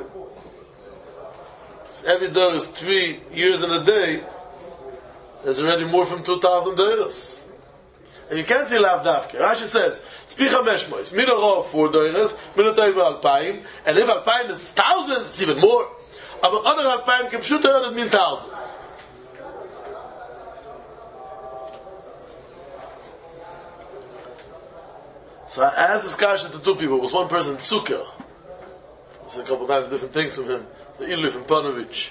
If every doir is three years and a day, there's already more from two thousand doirs. And you can't see lav dafke. Rashi says, "Tzpi chamesh mois, mido ro four doirs, mido toiva alpayim, and if alpayim is thousands, it's even more. But other alpayim kipshuta, it mean thousands." So I asked this kasha to two people. It was one person, Zucker. I said a couple times different things from him. The Ilu from Panovich.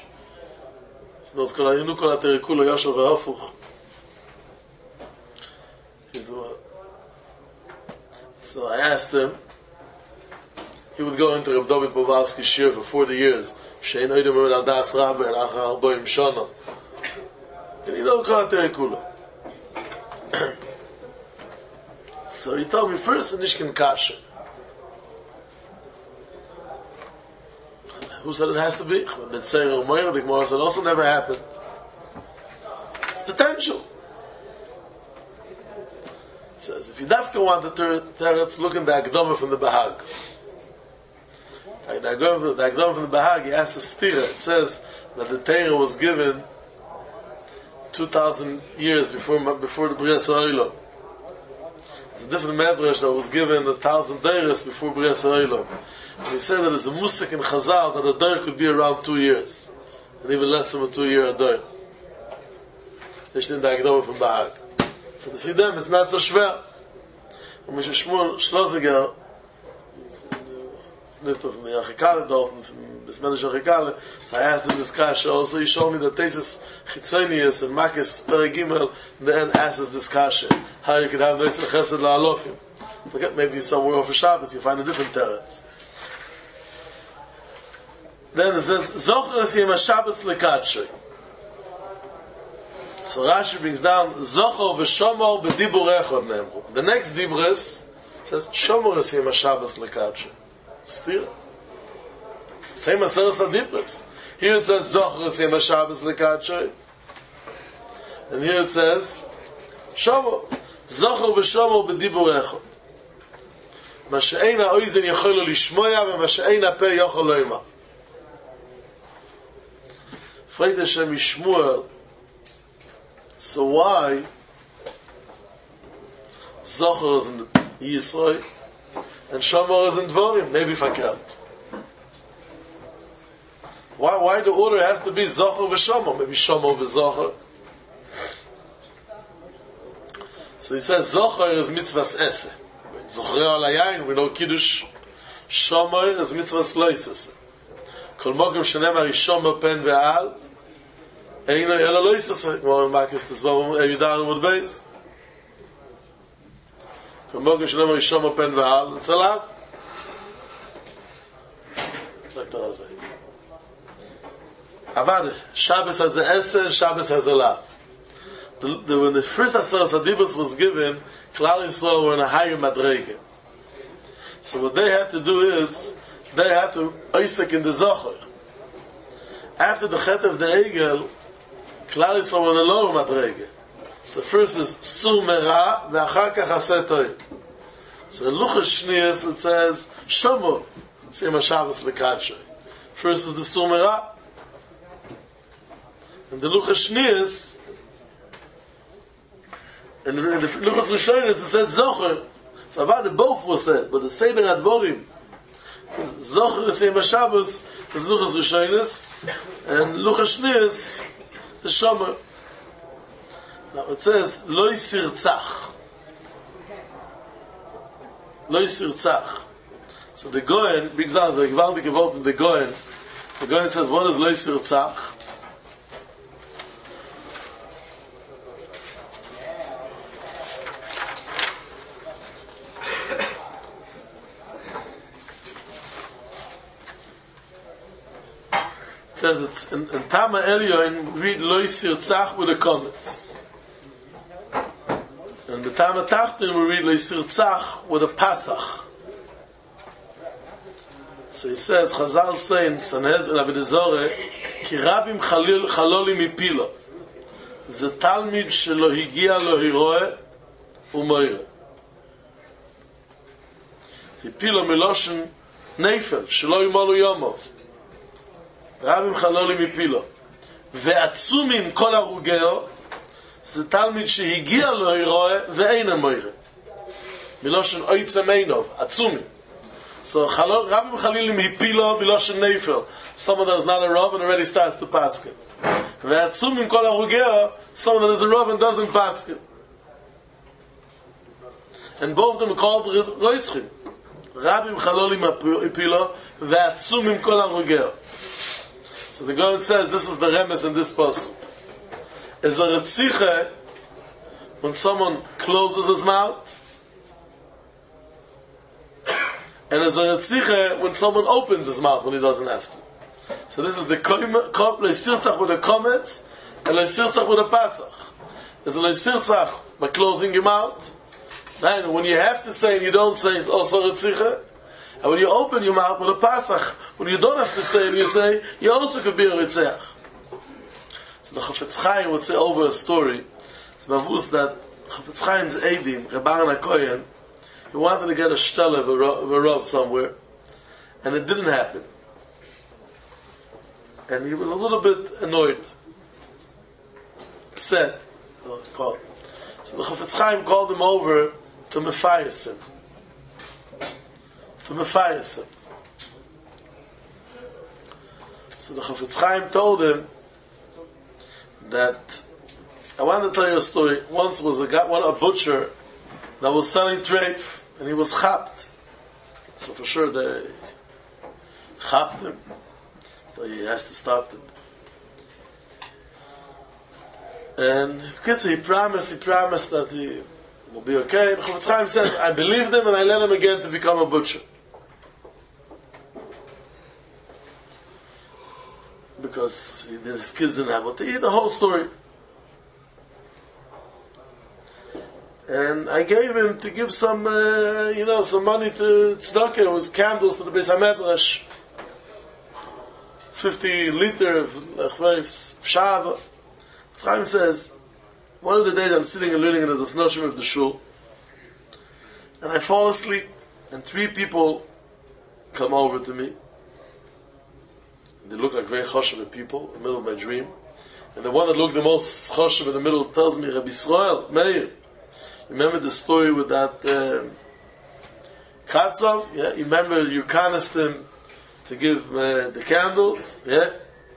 So I asked him, he would go into Reb David Povalsky's shir for forty years. Shein oidem oid al das rabbe and achar arboim shana. And he know Kol HaTerikula. So he told me first in Nishkin Kasha. Who said it has to be? The Gemara said also never happened. It's potential. He says, if you dafka want the teretz, look in the Akdama from the Bahag. The Akdama from the Bahag, he asks a stira. It says that the Torah was given two thousand years before before the Bria Sa'olam. It's a different medrash that was given a thousand dairas before Bria Sa'olam. And he said that it's a musik in Chazal that a dair could be around two years. And even less than a two year a dair. This is the Akdama from Bahag. So for them it's not so schwer. And Misha Shmuel Schlosinger, he's nifter from the Yachikale Dalton, from Bismenish Yachikale. So I asked him this kasha also. He showed me that Tesis Chitzonius and Makis Perigimel in the end asks this kasha. How you could have V'yitzach chesed la'alofim. Forget maybe somewhere over Shabbos you find a different teretz. Then it says Zocher es yem Shabbos lekadshoi. So Rashi brings down Zocher v'shomor b'dibur echad ne'emru. The next dibris says Shomor es yem Shabbos lekadshoi. Still, same as Seres HaDibris. Here it says Zocher es yem Shabbos lekadshoi, and here it says Shomor. Zocher v'shomor b'dibur echad. Ma she'ein ha'oizen yochol lishmoya v'ma she'ein ha'peh yochol lo'ima. Freit Hashem Yishmuel. So why Zocher is in Yisroi and Shomor is in Dvorim? Maybe verkehrt. Why, why the order has to be Zocher v'Shomor? Maybe Shomor v'Zocher. So he says Zocher is mitzvahs esse. Zocher al hayayin, we know Kiddush. Shomor is mitzvahs lois esse. Kol mokim shenemar is Shomor pen ve'al. Eino ela loisase, wo Markus das war ein da mit Beis. Morgen schon mal schon mal pen Wahl, Salat. Sagt er also. Aber Shabbos as a Essen, Shabbos as a La. The, the, when the first Asar Sadibus was given, Klal Yisrael were in a higher madrege. So what they had to do is, they had to Isaac in the Zocher. After the Chet of the Egel, Klal Yisrael were in a lower madrege. So first is Sumera, ve'achar kach Aseh Toib. So in Luchas Shnias it says, Shomo, Sema Shabbos Lekadshoi. First is the Sumera. And the Luchas Shnias, and the Luchas Rishonis, it says Zocher. So about the both was said, but the Seder Advorim, Zocher is Sema Shabbos, is Luchas Rishonis, and Luchas Shnias is Shomo. Now it says, Lo Yisirtzach. Lo Yisirtzach. So the Goyen, big example, the gewaltige Wort in the Goyen, the Goyen says, what is Lo Yisirtzach? It says it's in, in Tama Elyon, we read Lo Yisirtzach with the comments. And the Tama Tachtin we read Lo Yisirtzach with a Pasach. So he says, Chazal say in Sanhedrin Avodah Zorah, Ki Rabim Chalil Chaloli Mipilo. Ze Talmid shelo higia lo hiroe umoire. Hipilo miloshen Neifel, shelo yimolu yomov. Rabim Chaloli Mipilo. Ve'atzumim kol arugeo, זה תלמיד שהגיע לו הירואה ואין המוירה. מלושן אויצה מיינוב, עצומי. So Rabbi Chalilim hipilo miloshen neifel. Someone that is not a Rav and already starts to pass it. Ve'atzumim kol arugeo, someone that is a Rav and doesn't pass it. And both of them are called Roitzchim. Rabbi Chalilim hipilo ve'atzumim kol arugeo. So the God says this is the remes in this pasuk. Is a retziche when someone closes his mouth, and is a retziche when someone opens his mouth when he doesn't have to. So this is the leisirtzach with the comments and leisirtzach with the pasach. Is a leisirtzach by closing your mouth, and when you have to say and you don't say, it's also retziche. And when you open your mouth with a pasach, when you don't have to say and you say, you also could be a ritzach. So the Chafetz Chaim would say over a story. It's mavus that Chafetz Chaim's Eidim, Rabban HaKoyen, he wanted to get a shtele of a Rav somewhere, and it didn't happen. And he was a little bit annoyed, upset. So the Chafetz Chaim called him over to Mephias him. To Mephias him. So the Chafetz Chaim told him that I want to tell you a story. Once was a guy, one a butcher that was selling treif, and he was chapped. So for sure they chapped him. So he has to stop them. And he promised, he promised that he will be okay. Chafetz Chaim said, I believed him and I let him again to become a butcher. Because he, his kids didn't have what to eat, the whole story. And I gave him to give some, uh, you know, some money to tzedakah. It was candles to the Beis HaMedrash. fifty liter of shava. Chaim says, one of the days I'm sitting and learning, and there's a snoshim of the shul, and I fall asleep, and three people come over to me. They look like very choshev people in the middle of my dream. And the one that looked the most choshev in the middle tells me, Rabbi Yisrael, Meir, remember the story with that um, Katzov? Yeah, you remember you canvassed him to give uh, the candles? Yeah.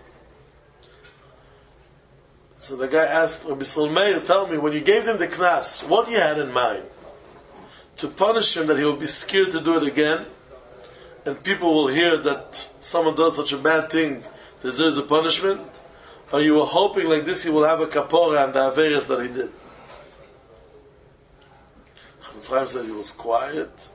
So the guy asked Rabbi Yisrael, Meir, tell me, when you gave him the knas, what you had in mind? To punish him that he will be scared to do it again? And people will hear that someone does such a bad thing deserves a punishment, or you were hoping like this you will have a kapora and the averis that he did. Chofetz Chaim said he was quiet.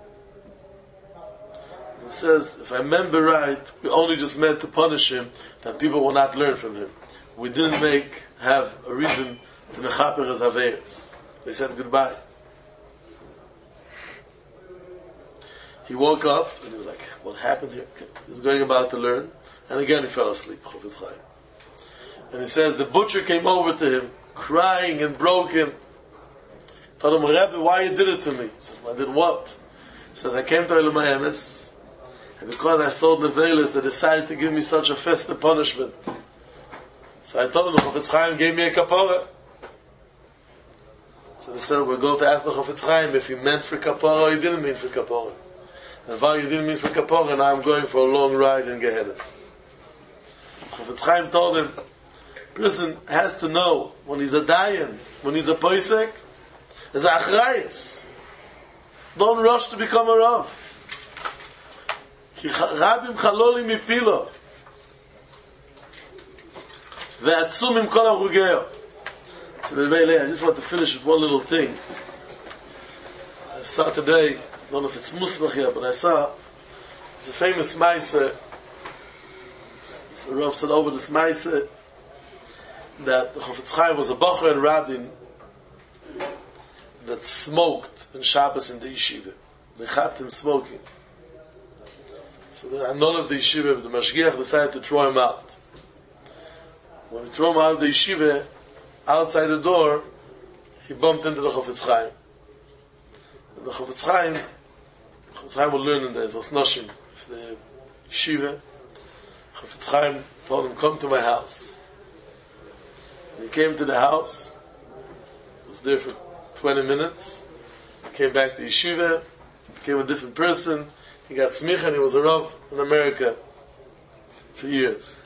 He says, if I remember right, we only just meant to punish him, that people will not learn from him. We didn't make, have a reason to mechaper his averis. They said goodbye. He woke up and he was like, what happened here? He was going about to learn, and again he fell asleep, Chofetz Chaim. And he says, the butcher came over to him, crying and broke him. Told him, Rebbe, why you did it to me? He said, I did what? He says, I came to Elamai Emes, and because I sold Nevelis, they decided to give me such a festive punishment. So I told him, the Chofetz Chaim gave me a kapora. So they said, we're going to ask the Chofetz Chaim if he meant for kapora or he didn't mean for kapora. And while you didn't mean for kapora, now I'm going for a long ride in Gehenna. Chofetz Chaim told him, person has to know when he's a dayan, when he's a poisek, is a achrayis. Don't rush to become a rav. Ki rabim chaloli mipilo, ve'atzum im kol harugeyo. So I just want to finish with one little thing. I saw today, I don't know if it's musbach here, but I saw it's a famous ma'aser. The Rav said over this ma'aser that the Chofetz Chaim was a bacher in Radin that smoked in Shabbos in the yeshiva. They chapped him smoking. So the none of the yeshiva, the mashgiach decided to throw him out. When he threw him out of the yeshiva, outside the door, he bumped into the Chofetz Chaim. And the Chofetz Chaim, Chofetz Chaim will learn in the Ezras Noshim, if the yeshiva, Chofetz Chaim told him, come to my house. And he came to the house, was there for twenty minutes, came back to yeshiva, became a different person, he got smicha and he was a rav in America for years.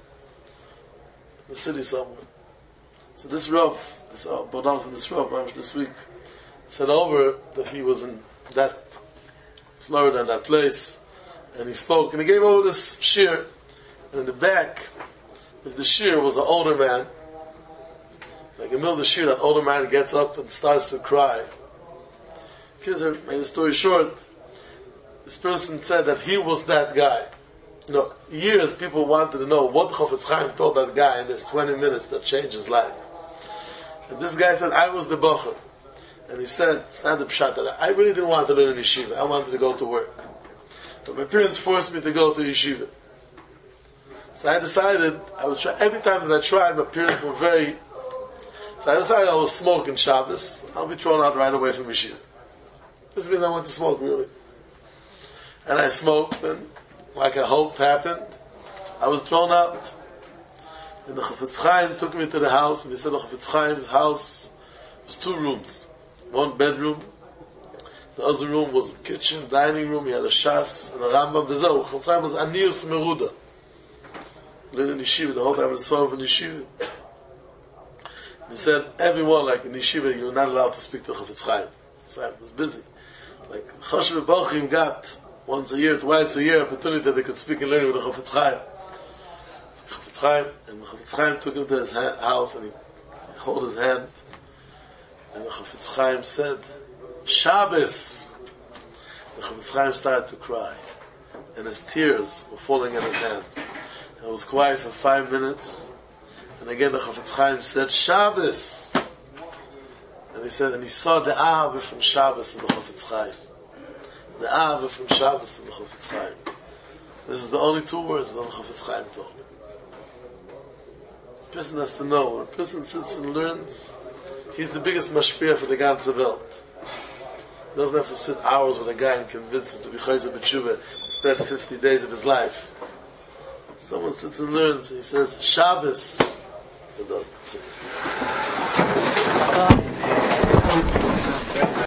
In the city somewhere. So this rav, this uh, brought down from this rav, this week, said over that he was in that Florida, in that place, and he spoke, and he gave over this shir, and in the back, if the shir was an older man, like in the middle of the shir, that older man gets up and starts to cry. Kids have made the story short. This person said that he was that guy. You know, years people wanted to know what Chofetz Chaim told that guy in this twenty minutes that changed his life. And this guy said, I was the bacher. And he said, it's not the pshat that I really didn't want to learn in yeshiva. I wanted to go to work. But my parents forced me to go to yeshiva. So I decided, I would try, every time that I tried, my parents were very, so I decided I was smoking Shabbos. I'll be thrown out right away from yeshiva. This means I want to smoke, really. And I smoked, and like I hoped happened, I was thrown out. And the Chofetz Chaim took me to the house, and he said the Chofetz Chaim's house was two rooms. One bedroom, the other room was a kitchen, dining room, he had a shas, and a Rambam, v'zeh, Chofetz Chaim was Anius Meruda. Lived in yeshiva, the whole time was twelve in yeshiva. And he said, everyone, like in yeshiva, you're not allowed to speak to Chofetz Chaim. Chofetz Chaim was busy. Like, Choshev Bochim got once a year, twice a year, opportunity that they could speak and learn with the Chofetz Chaim. Chofetz Chaim, and the Chofetz Chaim took him to his ha- house, and he held his hand, and the Chofetz Chaim said, Shabbos! The Chofetz Chaim started to cry, and his tears were falling in his hands. And it was quiet for five minutes, and again the Chofetz Chaim said, Shabbos! And he said, and he saw the Ava from Shabbos in the Chofetz Chaim. The Ava from Shabbos in the Chofetz Chaim. This is the only two words that the Chofetz Chaim told. A person has to know, when a person sits and learns, he's the biggest mashpia for the ganze Welt. He doesn't have to sit hours with a guy and convince him to be chayzer b'tshuva and spend fifty days of his life. Someone sits and learns, and he says, Shabbos.